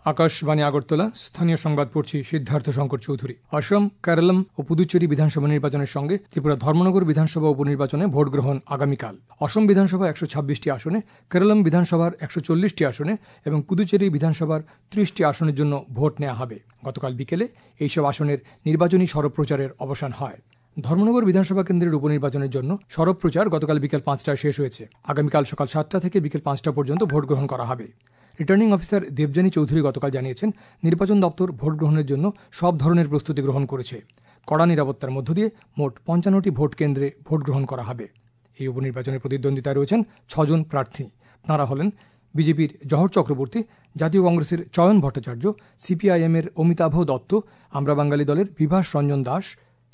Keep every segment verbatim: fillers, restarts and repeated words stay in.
আকাশবাণী আগরতলা, স্থানীয় সংবাদ পড়ছি সিদ্ধার্থ শঙ্কর চৌধুরী। অসম, কেরলম ও পুদুচেরি বিধানসভা নির্বাচনের সঙ্গে ত্রিপুরা ধর্মনগর বিধানসভা উপনির্বাচনে ভোট গ্রহণ আগামীকাল। অসম বিধানসভা একশো ছাব্বিশটি আসনে, কেরলম বিধানসভার একশো চল্লিশটি আসনে এবং পুদুচেরি বিধানসভার ত্রিশটি আসনের জন্য ভোট নেওয়া হবে। গতকাল বিকেলে এইসব আসনের নির্বাচনী সরব প্রচারের অবসান হয়। ধর্মনগর বিধানসভা কেন্দ্রের উপনির্বাচনের জন্য সরব প্রচার গতকাল বিকেল পাঁচটায় শেষ হয়েছে। আগামীকাল সকাল সাতটা থেকে বিকেল পাঁচটা পর্যন্ত ভোট গ্রহণ করা হবে। রিটার্নিং অফিসার দেবযানী চৌধুরী গতকাল জানিয়েছেন, নির্বাচন দপ্তর ভোট গ্রহণের জন্য সব ধরনের প্রস্তুতি গ্রহণ করেছে। কড়া নিরাপত্তার মধ্য দিয়ে মোট পঞ্চান্নটি ভোট কেন্দ্রে ভোট গ্রহণ করা হবে। এই উপনির্বাচনে প্রতিদ্বন্দ্বিতায় রয়েছেন ছজন প্রার্থী। তাঁরা হলেন বিজেপির জহর চক্রবর্তী, জাতীয় কংগ্রেসের চয়ন ভট্টাচার্য, সিপিআইএম এর অমিতাভ দত্ত, আমরা বাঙালি দলের বিভাস রঞ্জন দাস,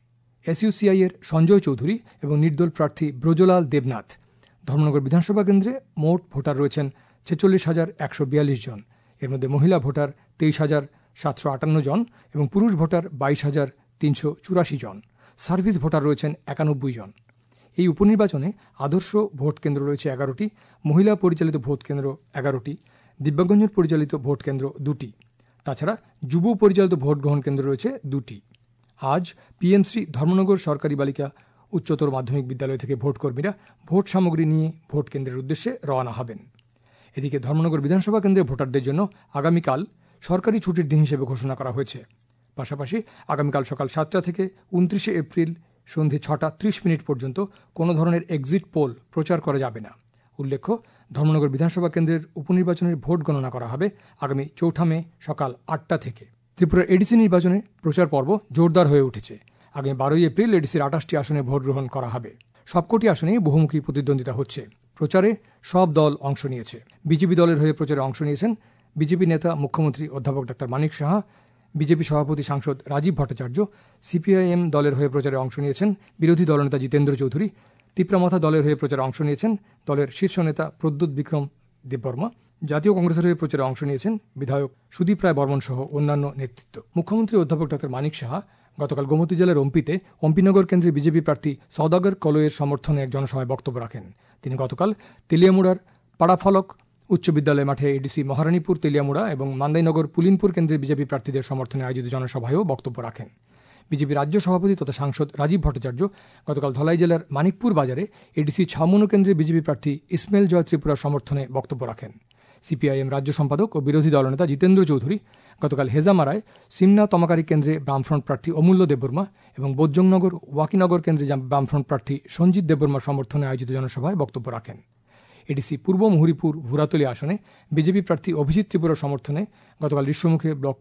এসইউসিআই এর সঞ্জয় চৌধুরী এবং নির্দল প্রার্থী ব্রজলাল দেবনাথ। ধর্মনগর বিধানসভা কেন্দ্রে মোট ভোটার রয়েছেন ছেচল্লিশ হাজার একশো বিয়াল্লিশ জন। এর মধ্যে মহিলা ভোটার তেইশ হাজার সাতশো আটান্ন জন এবং পুরুষ ভোটার বাইশ হাজার তিনশো চুরাশি জন। সার্ভিস ভোটার রয়েছেন একানব্বই জন। এই উপনির্বাচনে আদর্শ ভোট কেন্দ্র রয়েছে এগারোটি, মহিলা পরিচালিত ভোট কেন্দ্র এগারোটি, দিব্যাঙ্গজন পরিচালিত ভোট কেন্দ্র দুটি। তাছাড়া যুব পরিচালিত ভোট গ্রহণ কেন্দ্র রয়েছে দুটি। আজ পিএমসি ধর্মনগর সরকারি বালিকা উচ্চতর মাধ্যমিক বিদ্যালয় থেকে ভোটকর্মীরা ভোট সামগ্রী নিয়ে ভোট কেন্দ্রের উদ্দেশ্যে রওনা হবেন। এদিকে ধর্মনগর বিধানসভা কেন্দ্রের ভোটারদের জন্য আগামীকাল সরকারি ছুটির দিন হিসেবে ঘোষণা করা হয়েছে। পাশাপাশি আগামীকাল সকাল সাতটা থেকে উনত্রিশে এপ্রিল সন্ধে ছটা ত্রিশ মিনিট পর্যন্ত কোনো ধরনের এক্সিট পোল প্রচার করা যাবে না। উল্লেখ্য, ধর্মনগর বিধানসভা কেন্দ্রের উপনির্বাচনের ভোট গণনা করা হবে আগামী চৌঠা মে সকাল আটটা থেকে। ত্রিপুরা এডিসি নির্বাচনে প্রচার পর্ব জোরদার হয়ে উঠেছে। আগামী বারোই এপ্রিল এডিসির আটাশটি আসনে ভোট গ্রহণ করা হবে। সবকটি আসনেই বহুমুখী প্রতিদ্বন্দ্বিতা হচ্ছে। প্রচারে সব দল অংশ নিয়েছে। বিজেপি দলের হয়ে প্রচারে অংশ নিয়েছেন বিজেপি নেতা মুখ্যমন্ত্রী অধ্যাপক ডাক্তার মানিক সাহা, বিজেপি সভাপতি সাংসদ রাজীব ভট্টাচার্য। সিপিআইএম দলের হয়ে প্রচারে অংশ নিয়েছেন বিরোধী দলনেতা জিতেন্দ্র চৌধুরী। তিপ্রামাথা দলের হয়ে প্রচারে অংশ নিয়েছেন দলের শীর্ষ নেতা প্রদ্যুৎ বিক্রম দেববর্মা। জাতীয় কংগ্রেসের হয়ে প্রচারে অংশ নিয়েছেন বিধায়ক সুদীপ রায় বর্মন সহ অন্যান্য নেতৃত্ব। মুখ্যমন্ত্রী অধ্যাপক ডাক্তার মানিক সাহা গতকাল গোমতী জেলার অম্পিতে অম্পিনগর কেন্দ্রে বিজেপি প্রার্থী সওদাগর কলয়ের সমর্থনে এক জনসভায় বক্তব্য রাখেন। তিনি গতকাল তেলিয়ামুড়ার পাড়াফলক উচ্চ বিদ্যালয় মাঠে এডিসি মহারানীপুর, তেলিয়ামুড়া এবং মান্দাইনগর পুলিনপুর কেন্দ্রে বিজেপি প্রার্থীদের সমর্থনে আয়োজিত জনসভায়ও বক্তব্য রাখেন। বিজেপি রাজ্য সভাপতি তথা সাংসদ রাজীব ভট্টাচার্য গতকাল ধলাই জেলার মানিকপুর বাজারে এডিসি ছামুনো কেন্দ্রে বিজেপি প্রার্থী ইসমাইল জয় ত্রিপুরার সমর্থনে বক্তব্য রাখেন। সিপিআইএম রাজ্য সম্পাদক ও বিরোধী দলনেতা জিতেন্দ্র চৌধুরী গতকাল হেজামারায় সিমনা তমাকারী কেন্দ্রে বামফ্রন্ট প্রার্থী অমূল্য দেববর্মা এবং বোজ্জংনগর ওয়াকিনগর কেন্দ্রে বামফ্রন্ট প্রার্থী সঞ্জিত দেববর্মার সমর্থনে আয়োজিত জনসভায় বক্তব্য রাখেন। এডিসি পূর্ব মুহুরীপুর ভুরাতলি আসনে বিজেপি প্রার্থী অভিজিৎ ত্রিপুরার সমর্থনে গতকাল ঋষ্যমুখে ব্লক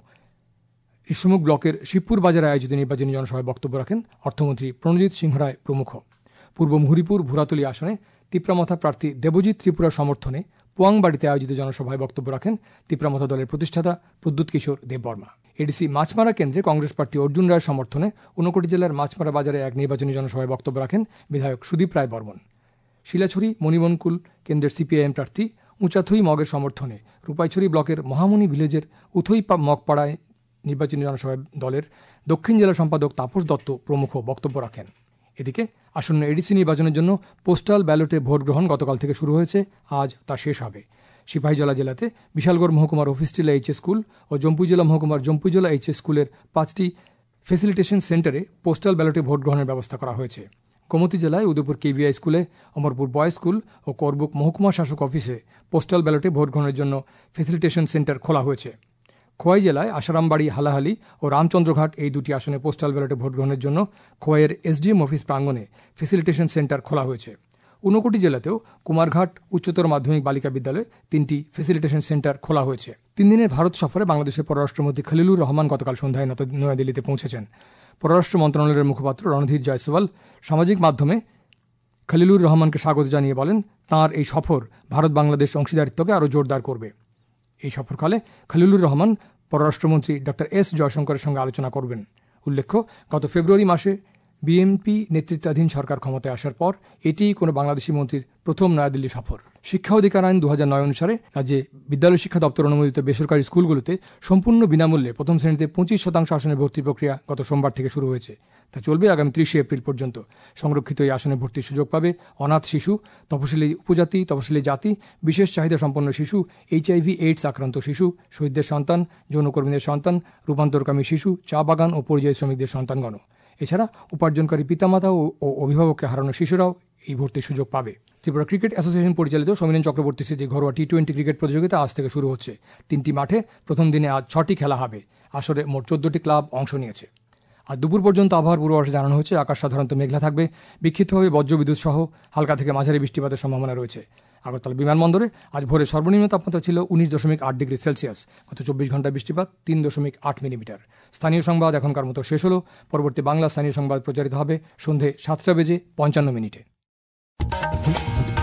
ঋষ্যমুখ ব্লকের শিবপুর বাজারে আয়োজিত নির্বাচনী জনসভায় বক্তব্য রাখেন অর্থমন্ত্রী প্রণজিৎ সিংহ রায় প্রমুখ। পূর্ব মুহুরীপুর ভুরাতলি আসনে তিপ্রামাথা প্রার্থী দেবজিৎ ত্রিপুরার সমর্থনে পোয়াংবাড়িতে আয়োজিত জনসভায় বক্তব্য রাখেন তিপ্রামাথা দলের প্রতিষ্ঠাতা প্রদ্যুৎ কিশোর দেববর্মা। এডিসি মাছমারা কেন্দ্রে কংগ্রেস প্রার্থী অর্জুন রায়ের সমর্থনে ঊনকোটি জেলার মাছমারা বাজারে এক নির্বাচনী জনসভায় বক্তব্য রাখেন বিধায়ক সুদীপ রায় বর্মন। শিলাছড়ি মণিবনকুল কেন্দ্রের সিপিআইএম প্রার্থী উঁচাথুই মগের সমর্থনে রূপাইছড়ি ব্লকের মহামণি ভিলেজের উথই মগপাড়ায় নির্বাচনী জনসভায় দলের দক্ষিণ জেলা সম্পাদক তাপস দত্ত প্রমুখ বক্তব্য রাখেন। এদিকে আসন্ন এডিসি নির্বাচনের জন্য পোস্টাল ব্যালটে ভোট গ্রহণ গতকাল থেকে শুরু হয়েছে। আজ তা শেষ হবে। সিপাহীজলা জেলাতে বিশালগড় মহকুমার অফিসটিলা এইচএস স্কুল ও জম্পুই জেলা মহকুমার জম্পুইজলা এইচএস স্কুলের পাঁচটি ফেসিলিটেশন সেন্টারে পোস্টাল ব্যালটে ভোট গ্রহণের ব্যবস্থা করা হয়েছে। গোমতী জেলায় উদয়পুর কেভিআই স্কুলে, অমরপুর বয়েজ স্কুল ও করবুক মহকুমা শাসক অফিসে পোস্টাল ব্যালটে ভোট গ্রহণের জন্য ফেসিলিটেশন সেন্টার খোলা হয়েছে। খোয়াই জেলায় আসারামবাড়ি, হালাহালি ও রামচন্দ্রঘাট এই দুটি আসনে পোস্টাল ব্যালটে ভোট গ্রহণের জন্য খোয়াইয়ের এসডিএম অফিস প্রাঙ্গণে ফেসিলিটেশন সেন্টার খোলা হয়েছে। ঊনকোটি জেলাতেও কুমারঘাট উচ্চতর মাধ্যমিক বালিকা বিদ্যালয়ে তিনটি ফেসিলিটেশন সেন্টার খোলা হয়েছে। তিন দিনের ভারত সফরে বাংলাদেশের পররাষ্ট্রমন্ত্রী খলিলুর রহমান গতকাল সন্ধ্যায় নয়াদিল্লিতে পৌঁছেছেন। পররাষ্ট্র মন্ত্রণালয়ের মুখপাত্র রণধীর জয়সওয়াল সামাজিক মাধ্যমে খলিলুর রহমানকে স্বাগত জানিয়ে বলেন, তাঁর এই সফর ভারত বাংলাদেশ অংশীদারিত্বকে আরও জোরদার করবে। এই সফরকালে খলিলুর রহমান পররাষ্ট্রমন্ত্রী ডক্টর এস জয়শঙ্করের সঙ্গে আলোচনা করবেন। উল্লেখ্য, গত ফেব্রুয়ারি মাসে বিএনপি নেতৃত্বাধীন সরকার ক্ষমতায় আসার পর এটি কোনো বাংলাদেশি মন্ত্রীর প্রথম নয়াদিল্লি সফর। শিক্ষা অধিকার আইন দু হাজার নয় অনুসারে রাজ্যে বিদ্যালয় শিক্ষা দপ্তর অনুমোদিত বেসরকারি স্কুলগুলোতে সম্পূর্ণ বিনামূল্যে প্রথম শ্রেণীতে পঁচিশ শতাংশ আসনের ভর্তি প্রক্রিয়া গত সোমবার থেকে শুরু হয়েছে। তা চলবে আগামী ত্রিশে এপ্রিল পর্যন্ত। সংরক্ষিত এই আসনে ভর্তির সুযোগ পাবে অনাথ শিশু, তপশিলি উপজাতি, তপশিলি জাতি, বিশেষ চাহিদা সম্পন্ন শিশু, এইচআইভি এইডস আক্রান্ত শিশু, শহীদদের সন্তান, যৌনকর্মীদের সন্তান, রূপান্তরকামী শিশু, চা বাগান ও পরিযায়ী শ্রমিকদের সন্তানগণ। এছাড়া উপার্জনকারী পিতামাতা ও অভিভাবককে হারানো শিশুরাও এই ভর্তির সুযোগ পাবে। ত্রিপুরা ক্রিকেট অ্যাসোসিয়েশন পরিচালিত সমীরণ চক্রবর্তী স্মৃতি ঘরোয়া টি টোয়েন্টি ক্রিকেট প্রতিযোগিতা আজ থেকে শুরু হচ্ছে। তিনটি মাঠে প্রথম দিনে আজ ছটি খেলা হবে। আসরে মোট চোদ্দটি ক্লাব অংশ নিয়েছে। আর দুপুর পর্যন্ত আবহাওয়ার পূর্বাভাসে জানানো হচ্ছে আকাশ সাধারণত মেঘলা থাকবে, বিক্ষিপ্তভাবে বজ্রবিদ্যুৎ সহ হালকা থেকে মাঝারি বৃষ্টিপাতের সম্ভাবনা রয়েছে। আগরতলা বিমানবন্দরে আজ ভোরে সর্বনিম্ন তাপমাত্রা ছিল উনিশ দশমিক আট ডিগ্রি সেলসিয়াস। গত চব্বিশ ঘন্টায় বৃষ্টিপাত তিন দশমিক আট মিলিমিটার। স্থানীয় সংবাদ এখনকার মতো শেষ হলো। পরবর্তী বাংলা স্থানীয় সংবাদ প্রচারিত হবে সন্ধে সাতটা বেজে পঞ্চান্ন মিনিটে।